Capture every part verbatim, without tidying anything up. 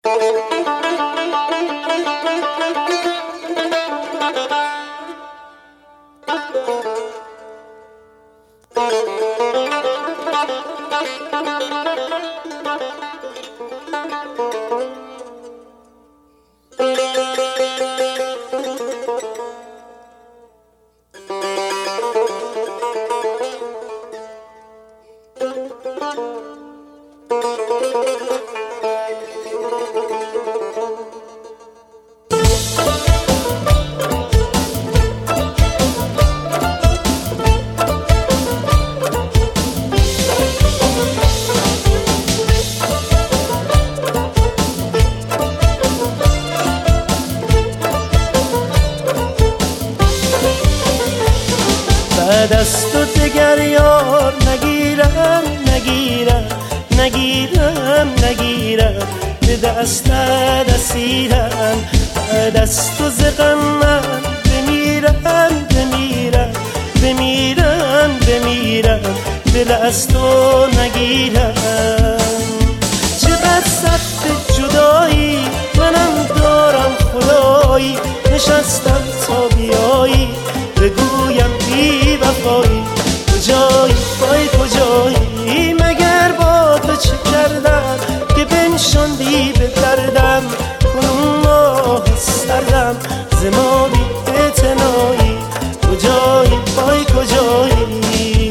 بعد از تو دگر یار نگیرم نگیرم نگیرم نگیرم به دست ندسیرم. بعد از تو ز غم من بمیرم بمیرم بمیرم بمیرم دل از تو نگیرم. چقدر سخت جدایی منم دارم خدایی، نشستم تا بیایی بگویم بی وفایی. کجایی وای کجایی، مگر با تو چه کردم که بنشاندی به دردم. کنون ماه سردم ز ما بی اعتنایی. کجایی وای کجایی.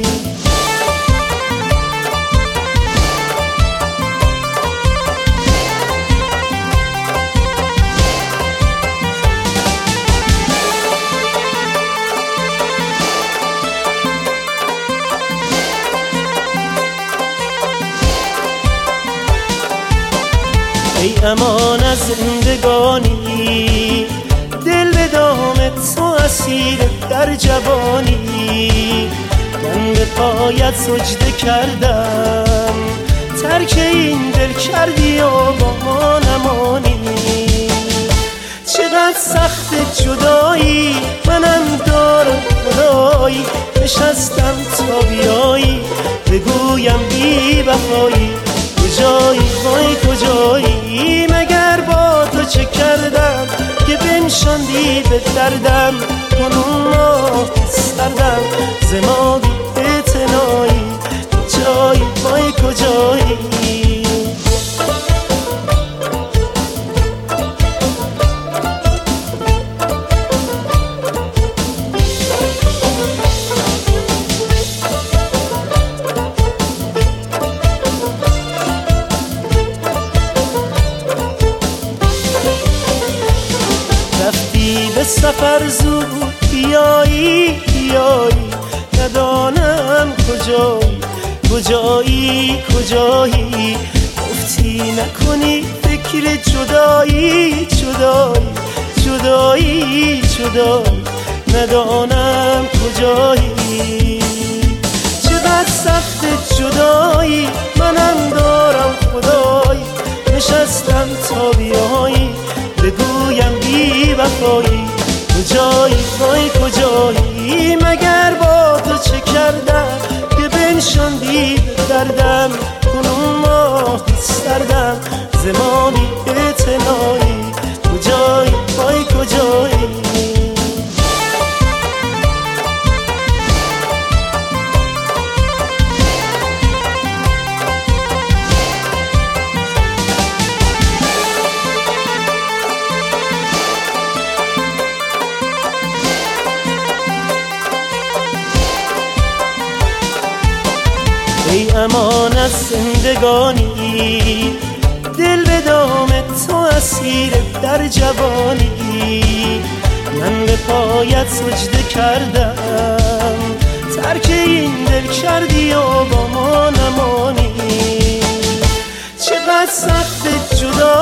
ای امان از زندگانی، دل به دام تو اسیر در جوانی. من به پایت سجده کردم، ترک این دل کردی و با ما نمانی. چقدر سخت جدایی منم دارم خدایی، نشستم تا بیایی بگویم بی وفایی. کجایی وای کجایی، مگر با تو چه کردم که بنشاندی به دردم. کنون ماه سردم ز ما بی اعتنایی. کجایی وای کجایی. به سفر زود بیایی بیایی، ندانم کجایی کجایی کجایی. گفتی نکنی فکر جدایی جدایی جدایی جدایی، ندانم کجایی. چقدر سخت جدایی منم دارم خدایی، نشستم تا بیایی بگویم بی وفایی. کجایی وای کجایی، مگر با تو چه کردم که بنشاندی به دردم. کنون ماه سردم ز ما بی اعتنایی. کجایی وای کجایی. ای امان از زندگانی، دل به دام تو اسیر در جوانی. من به پایت سجده کردم، ترک این دل کردی و با ما نمانی. چقدر سخت جدا